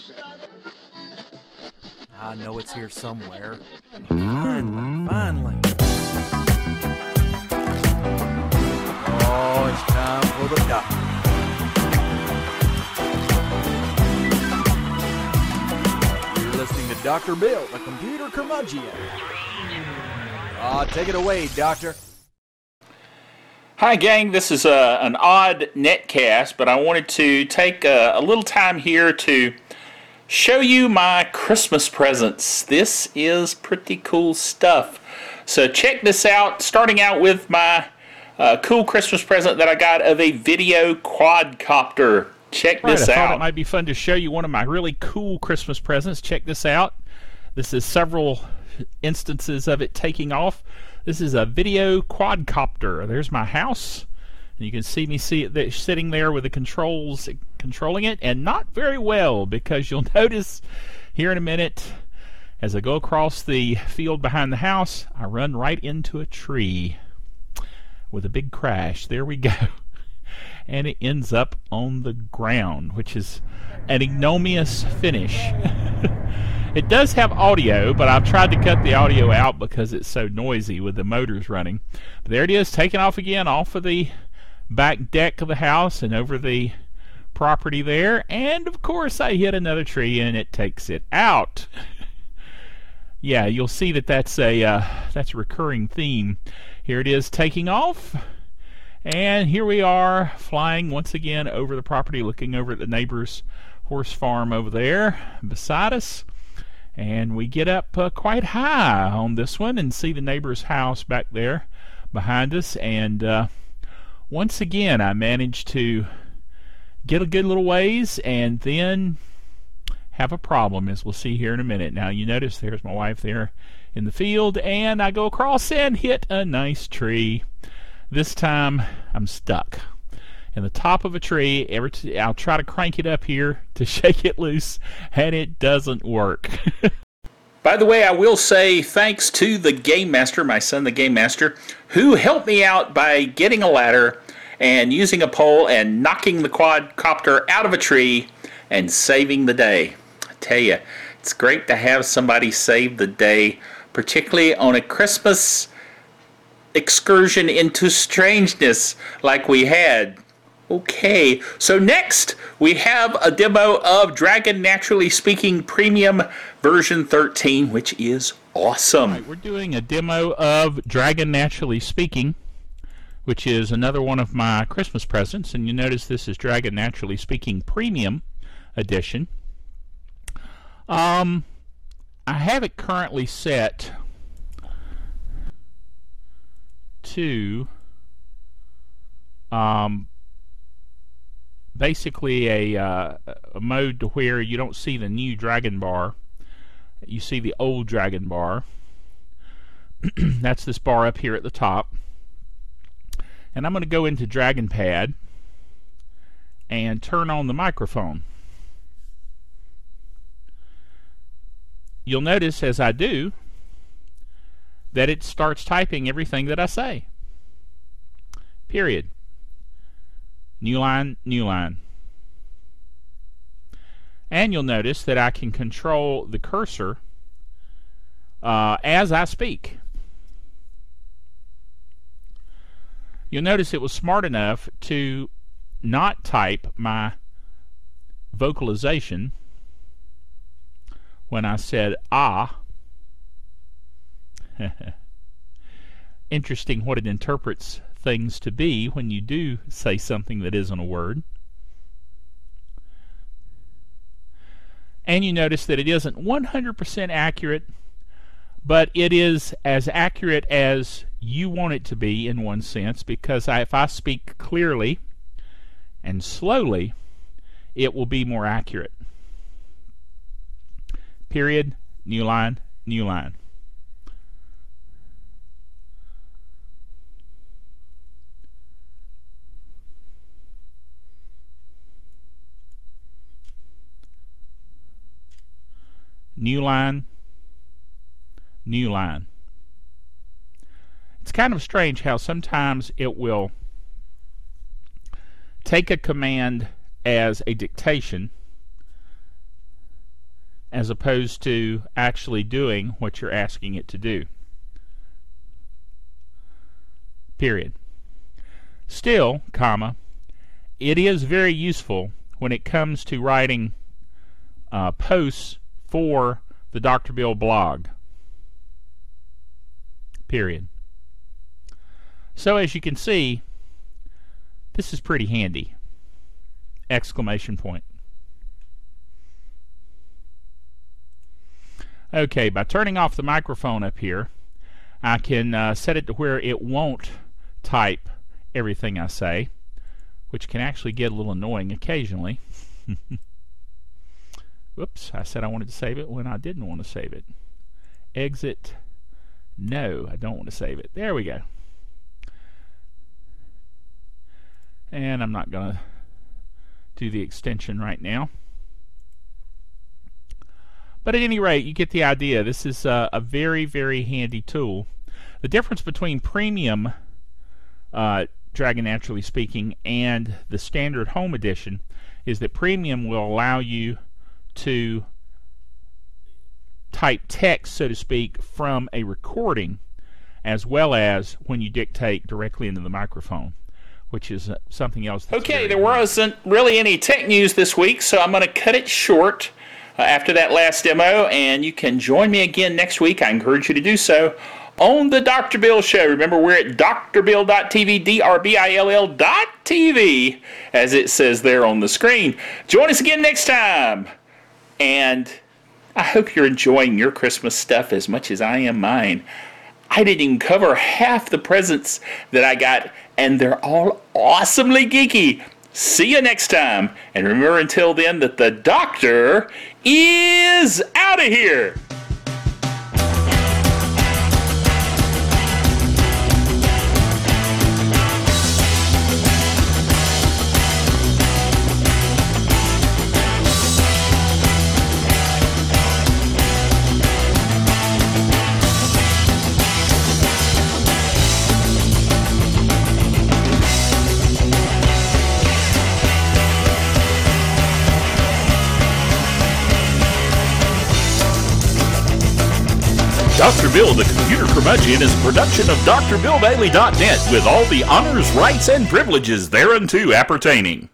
I know it's here somewhere. Finally. Oh, it's time for the doctor. You're listening to Dr. Bill, the computer curmudgeon. Take it away, Doctor. Hi, gang. This is an odd netcast, but I wanted to take a little time here to show you my Christmas presents. This is pretty cool stuff. So check this out, starting out with my cool Christmas present that I got of a video quadcopter. Check this out. I thought it might be fun to show you one of my really cool Christmas presents. Check this out. This is several instances of it taking off. This is a video quadcopter. There's my house. And you can see me sitting there with the controls controlling it, and not very well, because you'll notice here in a minute as I go across the field behind the house, I run right into a tree with a big crash. There we go. And it ends up on the ground, which is an ignominious finish. It does have audio, but I've tried to cut the audio out because it's so noisy with the motors running. But there it is, taking off again off of the back deck of the house and over the property there. And of course I hit another tree and it takes it out. Yeah, you'll see that that's a recurring theme. Here it is taking off. And here we are flying once again over the property, looking over at the neighbor's horse farm over there beside us. And we get up quite high on this one and see the neighbor's house back there behind us. And once again, I managed to get a good little ways and then have a problem, as we'll see here in a minute. Now, you notice there's my wife there in the field, and I go across and hit a nice tree. This time, I'm stuck in the top of a tree. I'll try to crank it up here to shake it loose, and it doesn't work. By the way, I will say thanks to the Game Master, my son the Game Master, who helped me out by getting a ladder and using a pole and knocking the quadcopter out of a tree and saving the day. I tell you, it's great to have somebody save the day, particularly on a Christmas excursion into strangeness like we had. Okay, so next we have a demo of Dragon Naturally Speaking Premium version 13, which is awesome. Right, we're doing a demo of Dragon Naturally Speaking, which is another one of my Christmas presents, and you notice this is Dragon Naturally Speaking Premium Edition. I have it currently set to basically a mode to where you don't see the new Dragon bar, you see the old Dragon bar. That's this bar up here at the top. And I'm going to go into Dragon Pad and turn on the microphone. You'll notice as I do that it starts typing everything that I say. Period. New line, new line. And you'll notice that I can control the cursor as I speak. You'll notice it was smart enough to not type my vocalization when I said ah. Interesting what it interprets things to be when you do say something that isn't a word. And you notice that it isn't 100% accurate, but it is as accurate as you want it to be in one sense, because if I speak clearly and slowly, it will be more accurate. Period, new line, new line. New line, new line. It's kind of strange how sometimes it will take a command as a dictation as opposed to actually doing what you're asking it to do. Period. Still, comma, it is very useful when it comes to writing posts for the Dr. Bill blog. Period. So as you can see, this is pretty handy. Exclamation point. Okay, by turning off the microphone up here, I can set it to where it won't type everything I say, which can actually get a little annoying occasionally. Whoops, I said I wanted to save it when I didn't want to save it. Exit. No, I don't want to save it. There we go. And I'm not going to do the extension right now. But at any rate, you get the idea. This is a very, very handy tool. The difference between premium Dragon Naturally Speaking and the standard home edition is that premium will allow you to type text, so to speak, from a recording, as well as when you dictate directly into the microphone, which is something else. Okay, there wasn't really any tech news this week, so I'm going to cut it short after that last demo, and you can join me again next week. I encourage you to do so on the Dr. Bill Show. Remember, we're at drbill.tv, drbill.tv, as it says there on the screen. Join us again next time, and I hope you're enjoying your Christmas stuff as much as I am mine. I didn't even cover half the presents that I got, and they're all awesomely geeky. See you next time, and remember until then that the doctor is out of here. Dr. Bill, the Computer Curmudgeon, is a production of DrBillDaily.net with all the honors, rights, and privileges thereunto appertaining.